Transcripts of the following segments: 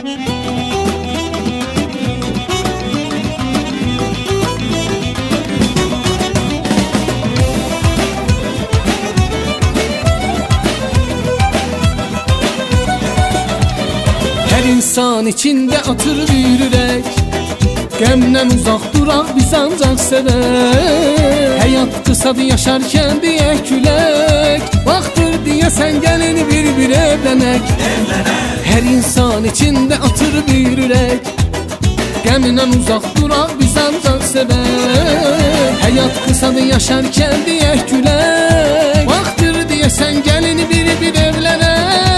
Her insan içinde atır bir yürek, gemden uzak duran biz ancak sever. Hayat kısadır yaşarken diye külek, vaktır diye sen gelin bir evlenek. Her insan içinde atır bir yürek, gemden uzak duran biz ancak sever. Hayat kısadır yaşarken diye külek, vaktır diye sen gelin bir evlenek.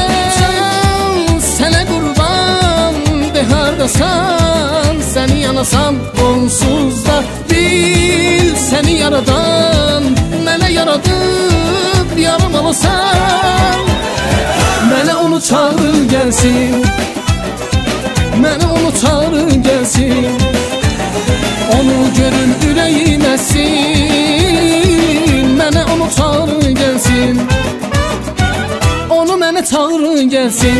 Sene kurban de hardasan, seni yanasan onsuz da bil. Seni yaradan mene yaradıp yarım alasan, mene onu çağır gelsin, mene onu çağır gelsin. Onu görün yüreğim etsin, mene onu çağır gelsin. Onu mene çağır gelsin.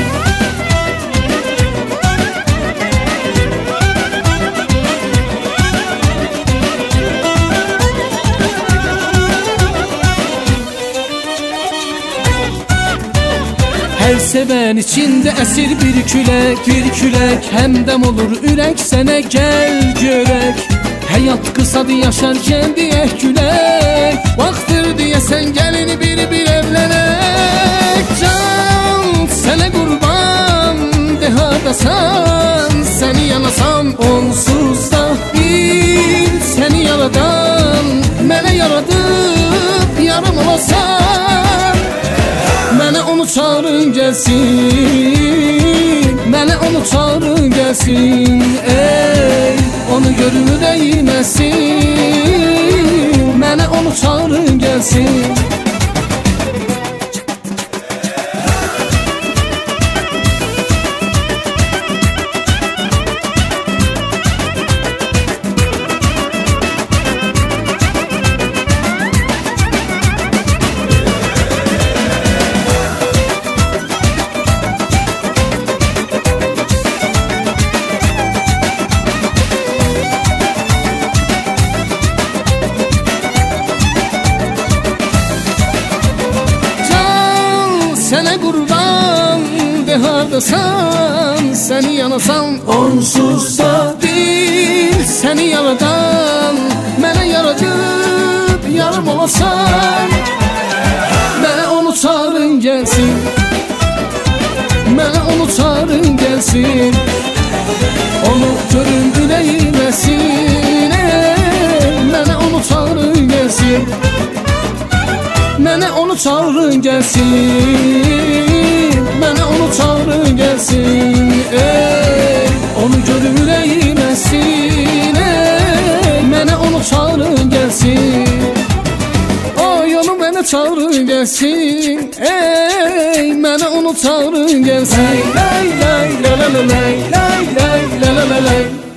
Her seven içinde esir bir külek, hemdem olur ürek sene gel görek. Hayat kısadır yaşarken diye külek, vaktır diye sen gelin bir evlenek. Can sene kurban de hardasan, seni yanasam onsuz da bil. Seni yaradan mene yaradıp yarım olasan, mene onu çağırın gelsin, mene onu çağırın gelsin. Ey onu görür değmesin, mene onu çağırın gelsin. Sene kurban de hardasan, seni yanasam onsuz da bil. Seni yaradan mene yaradıp yarım olasan, mene onu çağırın gelsin, mene onu çağırın gelsin. Onu görün yüreğimesin, mene onu çağırın gelsin. Mene onu çağırın gelsin, mene onu çağırın gelsin. Ey onu görür yüreğim etsin, mene onu çağırın gelsin. Oy onu mene çağırın gelsin, ey mene onu çağırın gelsin. Lay lay la la la lay, lay lay la la la lay.